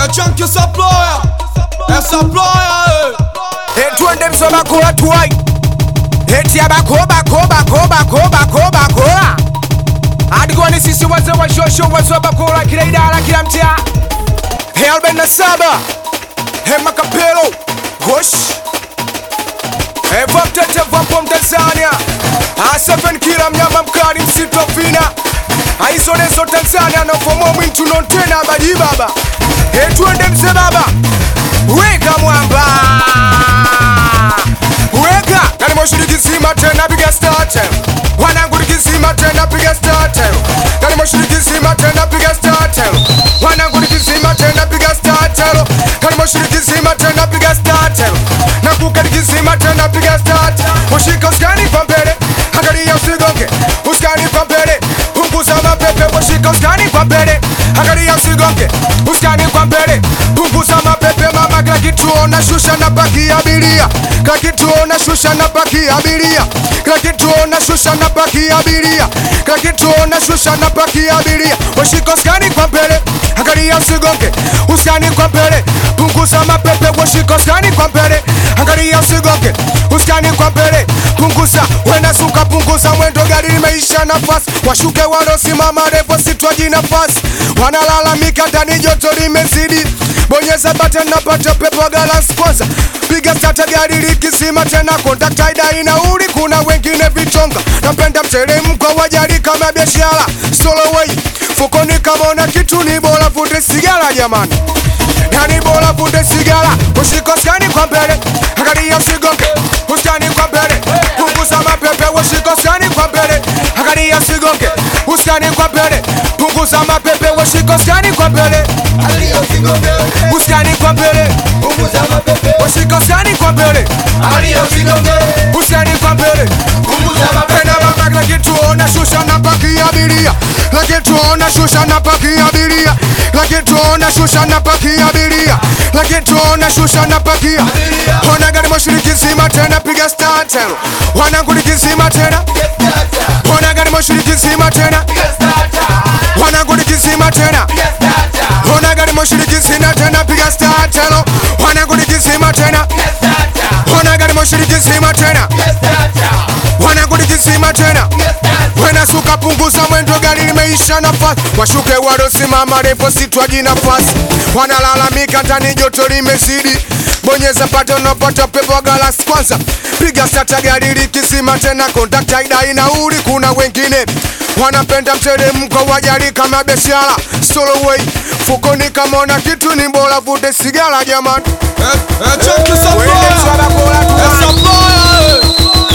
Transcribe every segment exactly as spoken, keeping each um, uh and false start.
Chunky supplier, a supplier. Hey, twende msoma kwa tuwai. Eti ya bako bako bako bako bako bako. Adikuwa ni sisi waze wa shosho waze wa bako la kila idara kila mtia. Hey, arobaini na saba. Hey, Makapelo. Gosh. Hey, vamtete vampo Tanzania. A seven kila mnyama mkali msitofina. Aizo nezo Tanzania na ufomo mwintu nontena badi baba. Hey, twende mse baba. Weka mwamba. Weka. Kani moshiriki zima tena piga starter. Wananguriki zima tena piga starter. Kani moshiriki zima tena piga starter. Wananguriki zima tena piga starter. Kani moshiriki zima tena piga starter. Na kukariki zima tena piga starter. Moshika uskani kwa mbele. Angalia usigonge. Uskani kwa mbele. Punguza mapepe. Moshika uskani kwa mbele. Angalia usigonge. Uskani kwa mbele. Punguza mapepe mama. Kila kitu ona shusha na baki abiria. Kila kitu ona shusha na baki abiria. Kila kitu ona shusha na baki abiria. Kila kitu ona shusha na baki abiria. Moshika uskani kwa mbele. Angalia usigonge. Uskani kwa mbele. Punguza mapepe. Moshika uskani kwa mbele. Angalia usigonge. Uskani kwa mbele. Punguza wena suka punguza mwendo gari limeisha nafasi. Washuke wanosimama repo sitwaji nafasi. Wanalalamika ndani joto limezidi. Bonyeza button na pata pepo galasi kwanza. Piga starter gari likizima tena contact aida inauri kuna wengine vichonga. Napenda mteremko wajali kama biashara. Solo way. Fukoni kama una kitu ni bora vute sigara jamani. Yani bora vute sigara. Ushiko skani kwa mbele. Angalia usigonge. Uskani kwa mbele. Punguza mapepe. Ushiko skani kwa mbele. Angalia usigonge. Uskani kwa mbele. Punguza mapepe. Ushiko skani kwa mbele. Uskani kwa mbele. Punguza mapepe. Ushiko skani kwa mbele. Angalia usigonge. Uskani kwa mbele. Punguza mapepe. Penda mama kila kitu ona shusha na baki abiria. Kila kitu ona shusha na baki abiria. Kila kitu ona shusha na baki abiria. Kila kitu ona shusha na baki abiria. Ona gari moshiriki zima tena piga starter. Wananguriki zima tena. Ona gari moshiriki zima tena. Wananguriki zima tena. Ona gari moshiriki zima tena piga starter. Wananguriki zima tena. Ona gari moshiriki zima tena. Wananguriki zima tena. Wena suka punguza mwendo gari limeisha nafasi. Washuke wanosimama repo sitwaji nafasi. Wanalalamika ndani joto limezidi. Bonyeza button na pata pepo galasi kwanza. Piga starter gari likizima tena contact aida inauri kuna wengine. Wanapenda mteremko wajali kama biashara. Solo way. Fukoni kama una kitu ni bora vute sigara jamani. Chunky supplier, a supplier.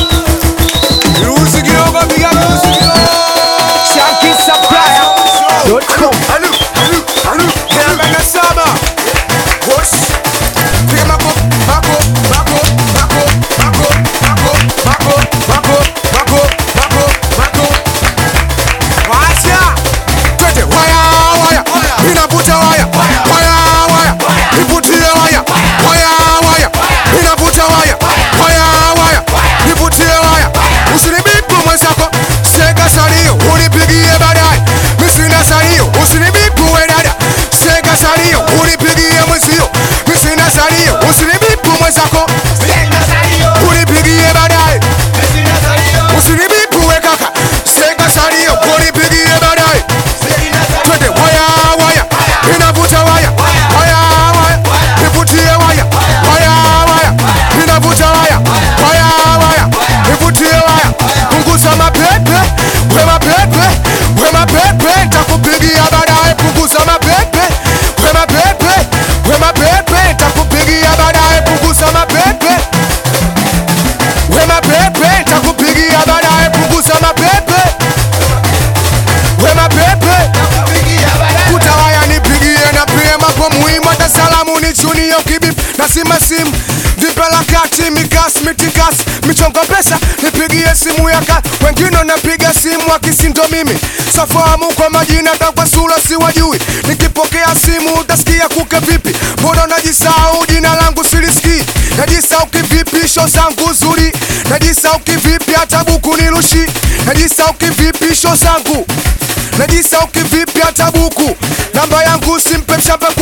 Ruzi kidogo piga ruzi kidogo. Chunky supplier dot com. Alu, alu, alu. arobaini na saba. Wosh. Piga mako, mako, mako, mako, mako, mako, mako, mako, mako, mako, mako. Wacha. Twende waya, waya. Inavuta waya. Waya, waya. Nivutie waya. Waya, waya. Inavuta waya. Waya, waya. Nivutie waya. Usinibipu mwenzako. Sega salio. Unipigie baadaye. Mimi sina salio. Usinibipu we dada. Sega salio. Unipigie mwenzio. Mimi sina salio. Usinibipu mwenzako. Unipigie baadaye. Usinibipu we kaka. Sega salio. Unipigie baadaye. Twende waya, waya. Inavuta waya. Waya, waya. Nivutie waya. Waya, waya. Inavuta waya. Waya, waya. Nivutie waya. Punguza mapepe. We mapepe. We mapepe. Nitakupigia baadaye. Punguza mapepe. We mapepe. We mapepe. Nitakupigia baadaye. Punguza mapepe. We mapepe. Nitakupigia baadaye. Punguza mapepe. We mapepe. Kutawaya nipigie na pia mapo muhimu. Hata salamu ni chuni yo kibip. Nasima simu vipela kati mikasi mitikasi michongo pesa. Nipigie simu ya kati. Wengine napiga simu wakisindo mimi. Safahamu kwa majina takwa sura siwajui. Nikipokea simu utasikia kuke vipi. Mbona najisahau jina langu silisikii. Najisahau kivipi show zangu zuri. Najisahau kivipi hata buku nirushi. Najisahau kivipi show zangu. Najisahau kivipi hata buku. Namba yangu simpe mshamba kuke sita.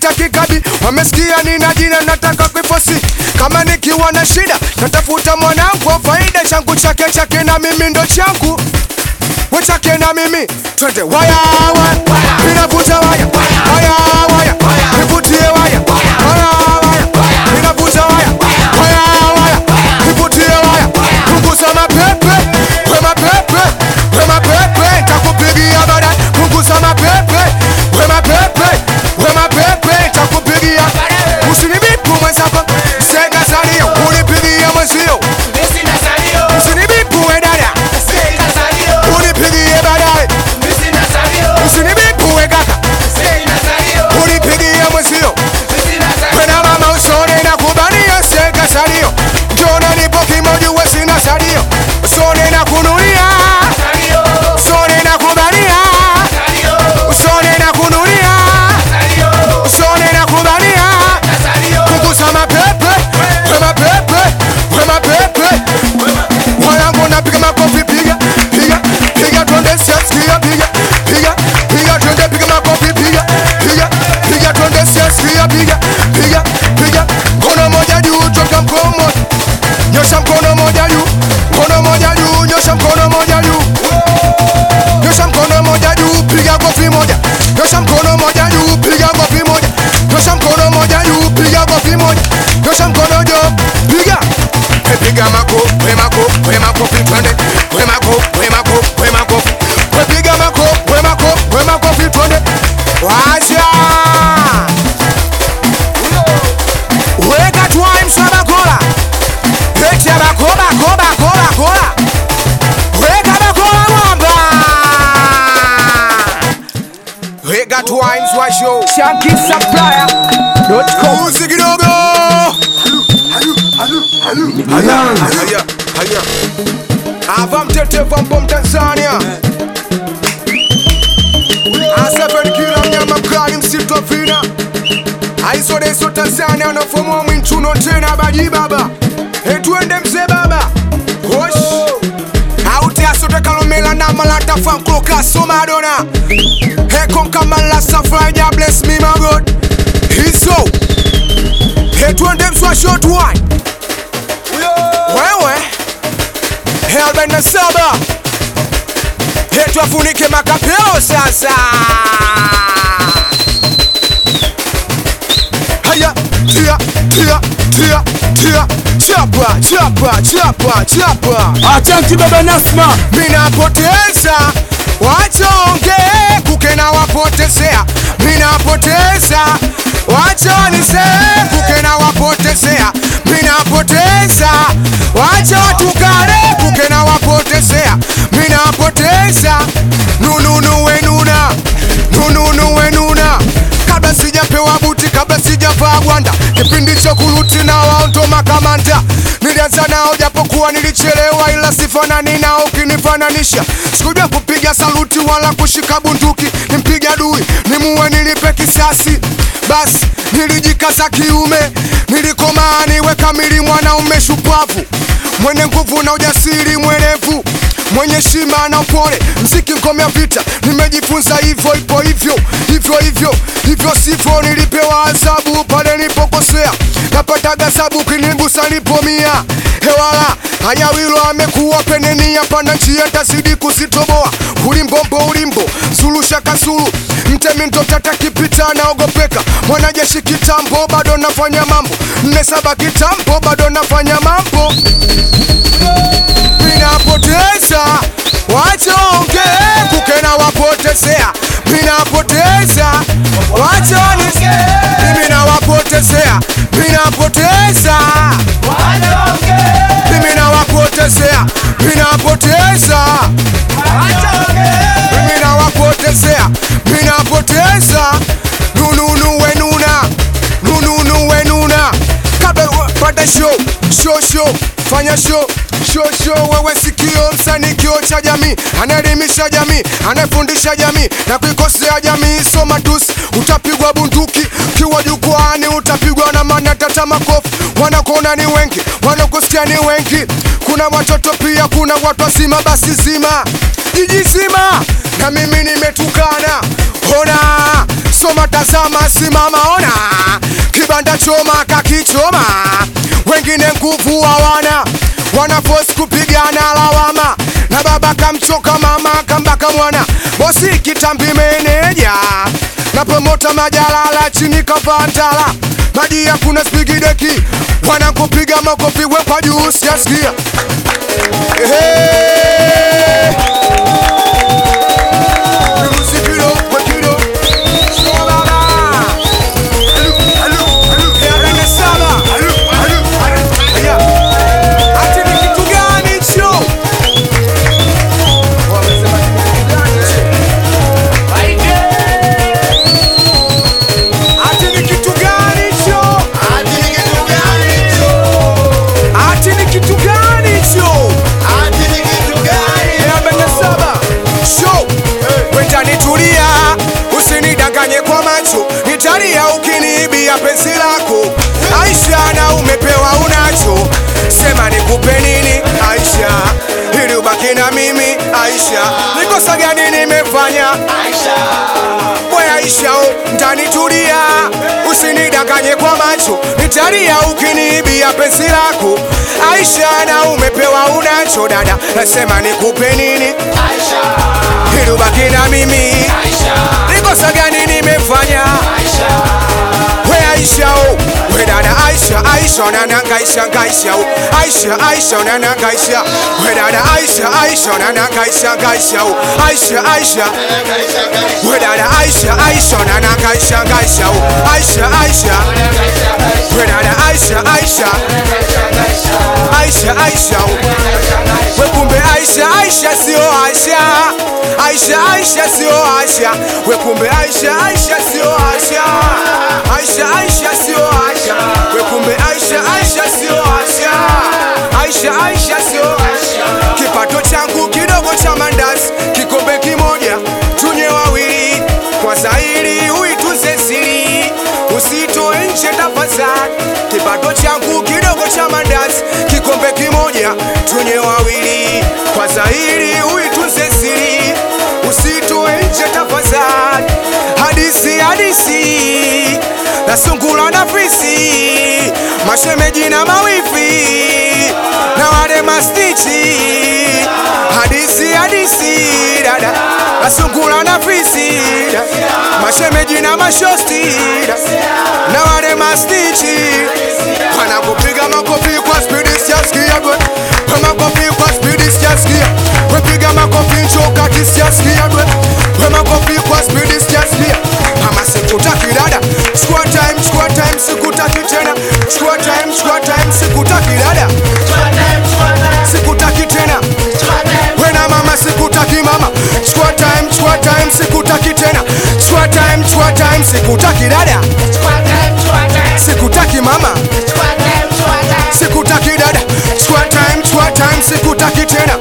sitaki kabi. Wamesikia nina jina nataka kuifosi. Kama nikiwa na shida natafuta mwanangu wa faida. Changu chake chake na mimi ndo changu, we chake na mimi. Twende waya waya, ninavuta waya waya waya, nivutie waya waya waya, ninavuta waya waya waya, nivutie waya. Punguza mapepe, we mapepe, we mapepe, nitakupigia baadaye. Punguza mapepe, we mapepe, we mapepe, nitakupigia. Usinibipu mwenzako, sega salio, unipigia mwenzio. Usinibipu we dada, unipigie baadaye. Usinibipu we kaka, unipigie mwenzio. Wena mama usone na kubalia sega salio. Jona nipo kimoja we sina salio. Usone na kunulia, usone na kubalia, usone na kunulia, usone na kubalia. Punguza mapepe, we mapepe, we mapepe. Mwanangu napiga makofi, piga, piga, piga twende siasikia, piga, piga, piga twende piga makofi, piga, piga, piga twende siasikia, piga, piga, piga. Mkono moja juu, toka mkono moja, nyosha mkono moja juu, mkono moja juu, nyosha mkono moja juu, nyosha mkono moja juu, piga kofi moja, nyosha mkono moja juu, piga kofi moja, nyosha mkono moja juu, piga kofi moja, nyosha mkono juu, piga. Piga mako, we mako, we mako, twende, we mako, we mako, we mako, we piga mako, we mako, we mako, twende. Wacha weka twai msaba kola, pete bakoba koba kola kola, weka bakola mwamba, weka twai mswa show. Shanky Supplier dot com. Uzi kidogo. Haya, haya, haya. Ava mtete vampom Tanzania. Aseven kila mnyama mkali msitu wa vina. Aiso deso Tanzania na fomo mwinchuno tena baji baba. Hetuende mzee baba. Hosh. Aute asote kalomela na malata fanko kaso madonna. Hekon kamala safari ya bless me my God. Hiso. Hetuende mswa short wine. Wewe Helben na saba hetu afunike makapeo sasa. Haya, tia, tia, tia, tia. Chapa, chapa, chapa, chapa. Achanki baba Nasma, minapoteza wachonge kukena wapotezea. Minapoteza wacha nise kukena wapotezea. Minapoteza wacha watukare kukena wapotezea. Minapoteza nununu wenuna, nununu wenuna. Kabla sijapewa buti, kabla sijavaa gwanda, kipindi cha kuruti na waonto makamanda. Nilianza nao japokuwa nilichelewa, ila sifanani nao ukinifananisha. Sikujua kupiga saluti wala kushika bunduki, nimpiga adui nimuue nilipe kisasi. Basi nilijikaza kiume, nilikomaa niwe kamili mwanaume shupavu, mwenye nguvu na ujasiri mwerevu, mwenye shima na upole. Mziki ngome vita, nimejifunza hivyo ipo hivyo hivyo hivyo hivyo sivyo. Nilipewa adhabu pale nilipokosea, napata gazabu kinigusa nipomia. Hewala haya wilo amekuwa peneni hapa na njia tazidi kusitoboa. Ulimbombo ulimbo sulusha kasulu, mtemi mtotata kipita naogopeka. Mwanajeshi kitambo bado nafanya mambo, nne saba kitambo bado nafanya mambo. Minapoteza wachonge kukena wapotezea. Minapoteza wachonge, mimi na wapotezea. Minapoteza wachonge, mimi na wapotezea. Minapoteza wachonge, mimi na wapotezea. Minapoteza nununu wenuna, nununu wenuna. Kabla pata show, show show, fanya show, show show. Wewe sikio msanii kio cha jamii, anaelimisha jamii, anafundisha jamii na kuikosea jamii. Soma tusi, utapigwa bunduki kiwa jukwani, utapigwa na manatata makofi. Wanakuona ni wengi, wanakusikia ni wengi. Kuna watoto pia, kuna watu wazima, basi zima jiji zima. Na mimi nimetukana, ona, soma, tazama, simama, ona. kibanda choma kakichoma, wengine nguvu hawana, wana force kupigana lawama, na baba kamchoka mama kambaka mwana, bosi kitambi meneja na promota majalala chini kapantala, madia kuna spigideki, wana kupiga makofi wepa juu siasikia. Hey. Nitalia ukiniibia penzi lako Aisha, na umepewa unacho, sema nikupe nini Aisha, ili ubaki na mimi Aisha, nikosa gani nimefanya Aisha? We Aisha, oh, ntanitulia usinidanganye kwa macho, nitalia ukiniibia penzi lako Aisha, na umepewa unacho dada, nasema nikupe nini Aisha, ili ubaki na mimi Aisha, nikosa gani nimefanya Aisha? We Aisha, oh, we dada Aisha, Aisha nananga Aisha, Aisha, oh, Aisha, Aisha nananga Aisha, we dada Aisha, Aisha nananga Aisha, Aisha, oh, Aisha, Aisha, we dada Aisha, Aisha nananga Aisha, Aisha, oh, Aisha, Aisha, we dada Aisha, Aisha, Aisha, Aisha, we kumbe Aisha, Aisha sio Aisha, Aisha, Aisha sio Aisha, we kumbe Aisha, Aisha sio Aisha, Aisha, Aisha sio Aisha, we kumbe Aisha, Aisha sio Aisha, Aisha, Aisha sio Aisha. Kipato changu kidogo cha mandazi, kikombe kimoja tunye wawili, kwa zaidi uitunze siri, usitoe nje tafadhali. Kipato changu kidogo cha mandazi, kikombe kimoja tunye wawili, kwa zaidi uitunze siri, usitoe nje tafadhali. Hadisi hadisi na sungula na fisi, mashemeji na mawifi na wale mastichi. Hadisi hadisi dada na sungula na fisi, mashemeji na mashosti na wale mastichi. Wanakupiga makofi kwa speedi siasikia gwe, makofi kwa speedi siasikia, wepiga makofi nchoka kisiasikia gwe, makofi kwa speedi siasikia. Mama sikutaki dada, chukua time, chukua time, sikutaki tena, chukua time, chukua time, sikutaki dada, sikutaki tena, wena mama sikutaki mama, chukua time, chukua time, sikutaki tena, chukua time, chukua time, sikutaki dada, sikutaki mama, sikutaki dada, chukua time, chukua time, sikutaki tena.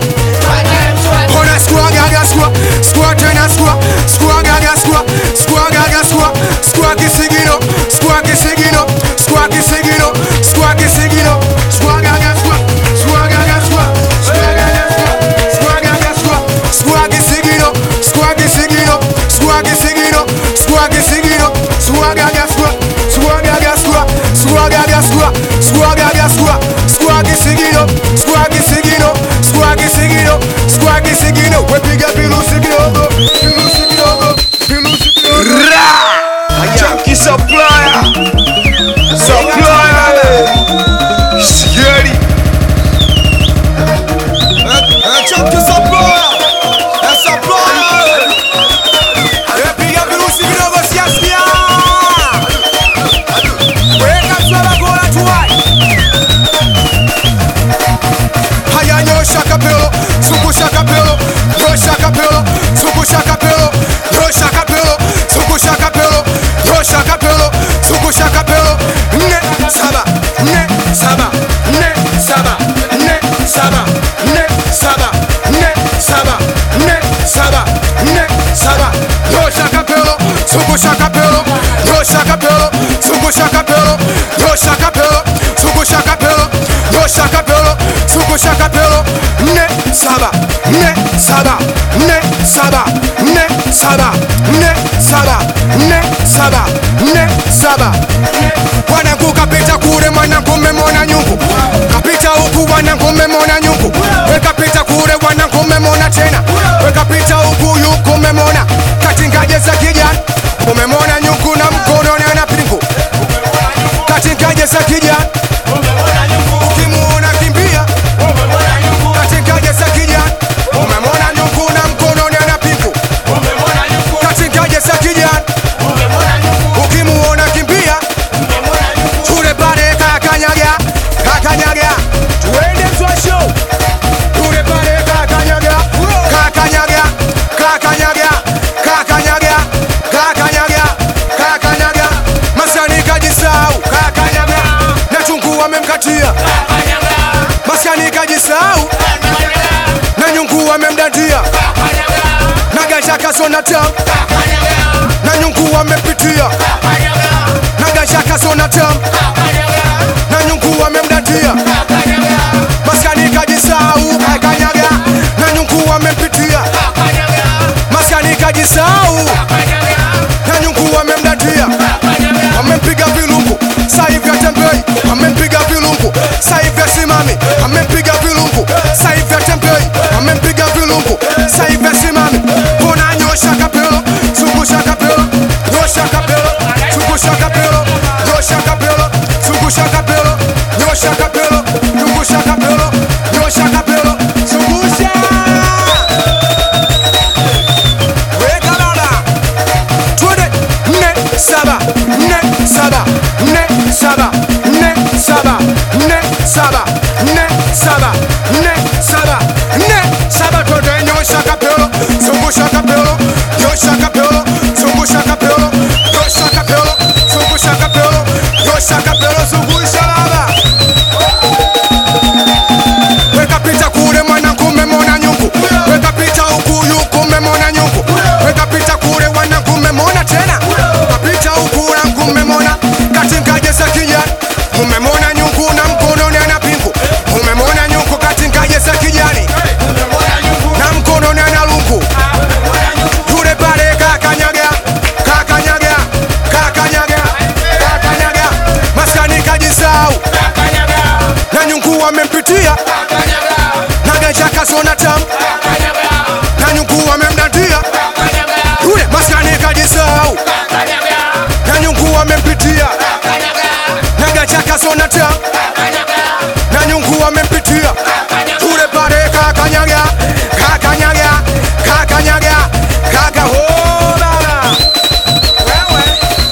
Ona skua gaga skua, skua tena skua, skua gaga skua, skua gaga skua, skua kisigino, skua kisigino, skua kisigino, skua kisigino, skua gaga skua, skua gaga skua, skua gaga skua, skua gaga skua, skua kisigino, skua kisigino, skua kisigino, skua kisigino, skua gaga skua, skua gaga skua, skua gaga skua, skua gaga skua, skua kisigino, skua kisigino, skua kisigino, skua kisigino, wepiga pilusi kidogo, pilusi kidogo, pilusi kidogo. Junkie supplier, supplier, scary. Junkie supplier, supplier, wepiga pilusi kidogo siasikia. Weka swala gola tuwai. Haya nyosha kapelo, zungusha kapelo, nyosha kapelo, zungusha kapelo, nyosha kapelo, zungusha kapelo, nyosha kapelo, zungusha kapelo. Nne saba, nne saba, nne saba, nne saba, nne saba, nne saba, nne saba, nne saba. Nyosha kapelo, zungusha kapelo, nyosha kapelo, zungusha kapelo, nyosha kapelo, zungusha kapelo, nyosha kapelo, zungusha kapelo. Nne saba, nne saba, nne saba, nne saba, nne saba, nne saba, nne saba. umemona tena. Weka picha huku yuko umemona. Katingaje za kijani umemona nyuku na mkono ni ana pingu. Katingaje za kijani ukimuona kimbia. Katingaje za kijani umemona nyuku na mkono ni ana pingu. Katingaje za kijani ukimuona kimbia. Tule pale kakanyaga kakanyaga tuende mzwa show. Tule pale kakanyaga kakanyaga kakanyaga kakanyaga kakanyaga kakanyaga Maskani kajisau kakanyaga na chungu wamemkatia. Maskani kajisau na nyungu wamemdandia. Na gasha kasona tam na nyungu wamepitia. Na gasha kasona tam na nyungu wamemdandia. Maskani kajisau kakanyaga na nyungu wamempitia. Maskani kajisau na nyungu wamemdandia. Wamempiga vilungu saivi ya tembei. Wamempiga vilungu saivi ya simami. Wamempiga vilungu saivi ya tembei. Wamempiga vilungu saivi ya simami. Kona nyosha kapelo zungusha kapelo nyosha kapelo zungusha kapelo nyosha kapelo zungusha kapelo nyosha kapelo zungusha kapelo nyosha kapelo zungusha. Weka lala twende nne saba nne saba nne saba nne saba nne saba nne saba nne saba nne saba twende nyosha kapelo zungusha kapelo nyosha kapelo zungusha kapelo nyosha kapelo zungusha kapelo nyosha kapelo zungusha lala. Weka picha kule mwanangu umemona nyungu. Weka picha huku yuko umemona nyungu. Weka picha kule wanangu umemona tena. Weka picha huku wanangu umemona. Katingaje za kijani umemona nyungu na mkono ni ana pingu. Umemona nyungu katingaje za kijani na mkono ni ana lungu. Tule pale kakanyaga kakanyaga kakanyaga kakanyaga Maskani kajisau na nyungu wamempitia. Na gaja kasona tam na nyungu wamemdandia. Tule Maskani kajisau na nyungu wamempitia. Na gaja kasona tam na nyungu wamempitia. Tule pale kakanyaga kakanyaga kakanyaga kaka ho baba. Wewe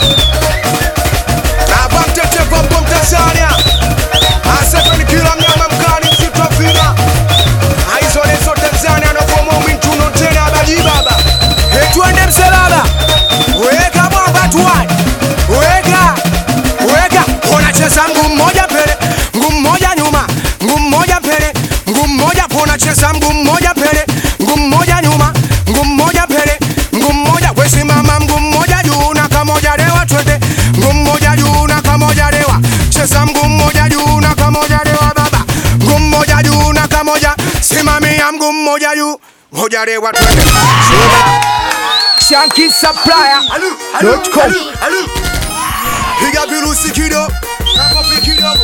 abamtete popo Mtanzania asepeni kila mnyama mkali msitafina. Aizone so Tanzania no komo mintuno tena abaji baba. Etwende mselala weka mwamba tuwai weka weka. Unacheza mguu mmoja mbele mguu mmoja nyuma mguu mmoja mbele mguu mmoja. Unacheza mguu mmoja mbele mguu mmoja nyuma mguu mmoja mbele mguu mmoja. Wesimama mguu mmoja juu na kamoja lewa twende mguu mmoja juu na kamoja lewa. Cheza mguu mmoja juu na kamoja lewa baba. Mguu mmoja juu na kamoja. Simamia mguu mmoja juu moja lewa twende. Shanky Supplier dot com. Piga virusi kidogo nakopi kidogo.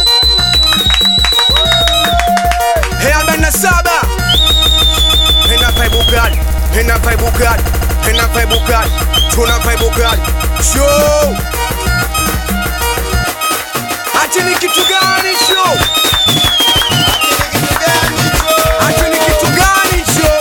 Hey arobaini na saba Pena vibe kali Pena vibe kali Pena vibe kali Tuna vibe kali Show. Ati ni kitu gani show? Ati ni kitu gani show?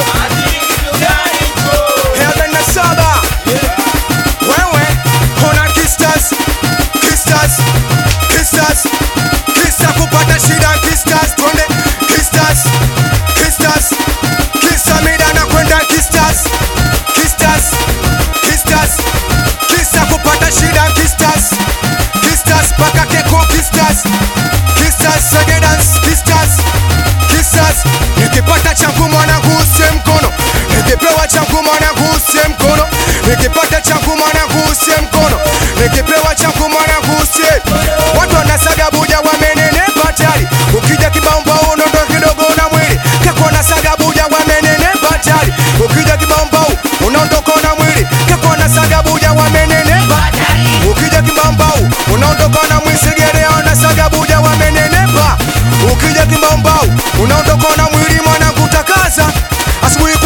Hey arobaini na saba wewe kona kistas kistas kistas kisa kupata shida kistas twende kistas kistas kisa mida na kwenda kistas kistas kistas kisa kupata shida kistas kistas paka keko kistas kistas segedans kistas kistas. Nikipata changu mwanangu usie mkono. Nikipewa changu mwanangu usie mkono. Nikipata changu mwanangu usie mkono. Nikipewa changu mwanangu usie. Watu wanasaga buja wamenenepa tayari. Ukija kibaomba unondo kidogo na mwili. Kako nasaga buja wamenenepa tayari. Ukija kibaomba unaondoka na mwili. Kako nasaga buja wamenenepa tayari. Ukija kibaomba unaondoka na mwili. Sigere wanasaga buja wamenenepa. Ukija kibaomba unaondoka na mwili mwanangu takaza. Asubuhi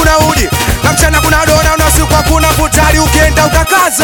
ukenda utakaza.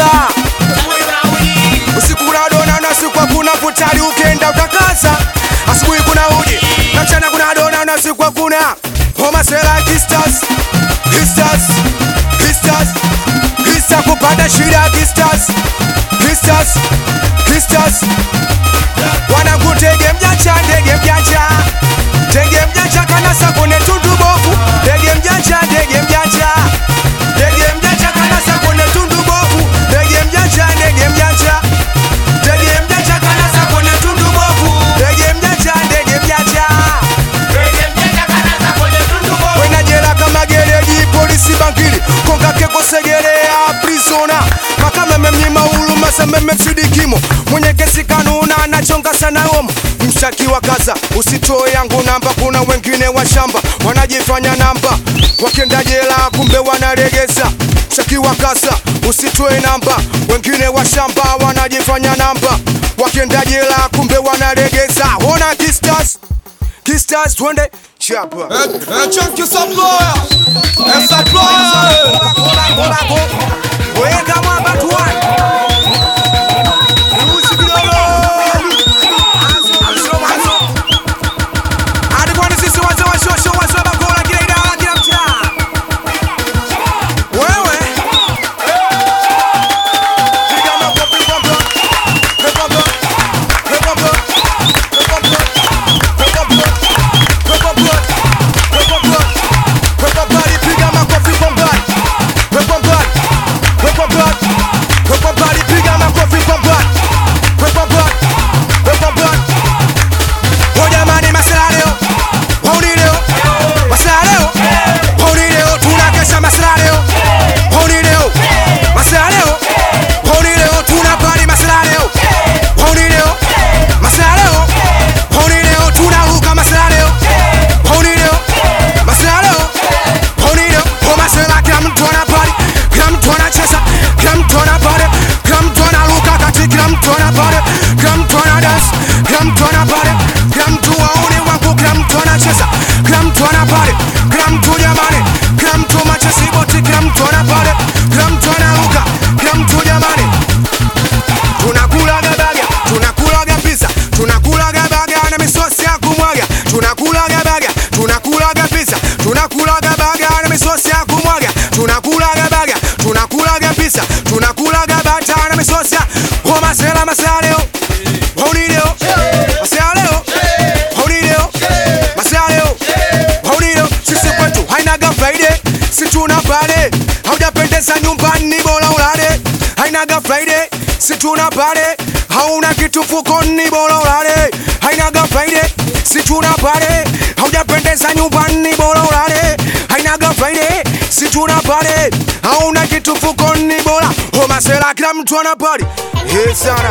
Usiku kuna dona na usiku hakuna futari ukenda utakaza. Asubuhi kuna uji na mchana kuna dona na usiku hakuna. Homa sela kistas, kistas, kistas, kistas kupata shida kistas, kistas, kistas. Wanangu tege mjanja, tege mjanja, tege mjanja kanasa kone tundu bovu. Tege mjanja, tege mjanja, tege mjanja kanasa kone tundu bovu. Tege mjanja, tege mjanja, tege mjanja kanasa kone tundu bovu. Tege mjanja, tege mjanja, tege mjanja kanasa kone tundu bovu. Wena jela kama gereji polisi bankili konga keko segelea prisona makame memnyima uluma sememe msidikimo mwenye kesi kanuna anachonga sana omo. Mshaki wa kaza usitoe yangu namba, kuna wengine wa shamba wanajifanya namba wakenda jela kumbe wanaregeza. Mshaki wa kaza usitoe namba, wengine wa shamba wanajifanya namba wakenda jela kumbe wanaregeza. Ona kistas, kistas twende chapa. Eh, eh, Chunky Supplier. Eh, Supplier. Weka mwamba tuani nyumbani bora ulale. Hainaga Friday, si tuna pale. Hauna kitu fukoni bora ulale. Hainaga Friday, si tuna pale. Haujapendeza nyumbani bora ulale. Hainaga Friday, si tuna pale. Hauna kitu fukoni bora. Homa sela kila mtu ana party. Hey sana.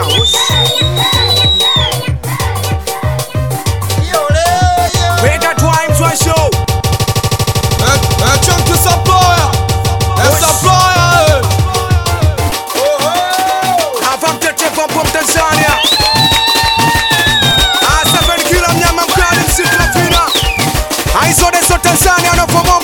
Weka time to show.